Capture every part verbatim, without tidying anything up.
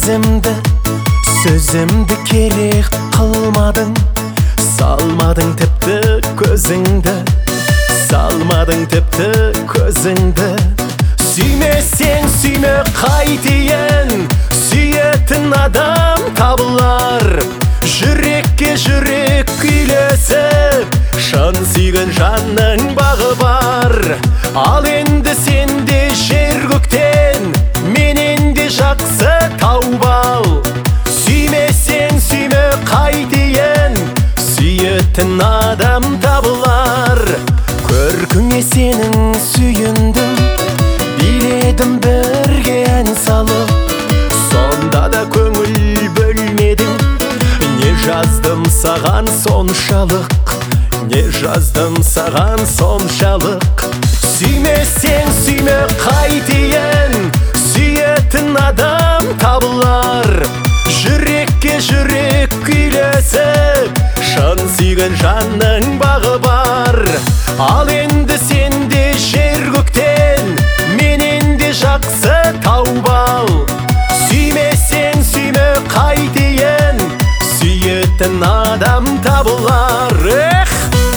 өзімді, сөзімді керек қылмадың. Салмадың тіпті көзіңді, салмадың тіпті көзіңді. Сүймесең сүйме қайтейін, сүйетін адам табылар. Жүрекке жүрек күйлесіп, шын сүйген жанның бағы бар. Ал енді сенде жер көктен, менен де жақсы тауып ал. Сүймесең сүйме қайтейін, сүйетін адам табылар. Көркіңе сенің сүйіндім, биледім бірге ән салып. Сонда да көңіл бөлмедің, не жаздым саған соншалық, не жаздым саған соншалық. Сүймесең сүйме қайтейін, сүйетін адам табылар. Жүрекке жүрек күйлесіп, шын сүйген жанның бағы бар. Ал енді сенде жер көктен, менен де жақсы тауып ал. Сүймесең сүйме қайтейін, сүйетін адам табылар. Эх!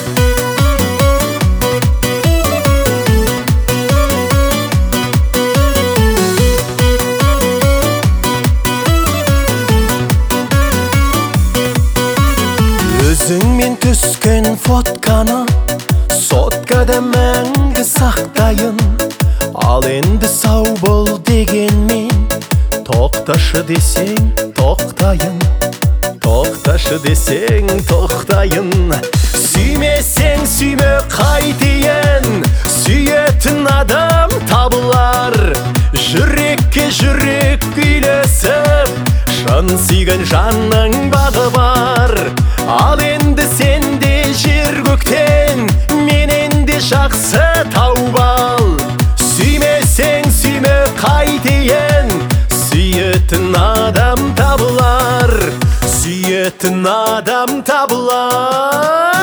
Өзіңмен түскен фотканы соткада мәңгі сақтайын. Ал енді сау бол дегенмен, тоқташы десең тоқтайын, тоқташы десең тоқтайын. Сүймесең сүйме қайтейін, сүйетін адам табылар. Жүрекке жүрек күйлесіп, шын сүйген жанның бағы бар. Ал енді сенде жер көктен, менен де жақсы тауып ал. Сүймесең сүйме қайтейін, сүйетін адам табылар. Сүйетін адам табылар.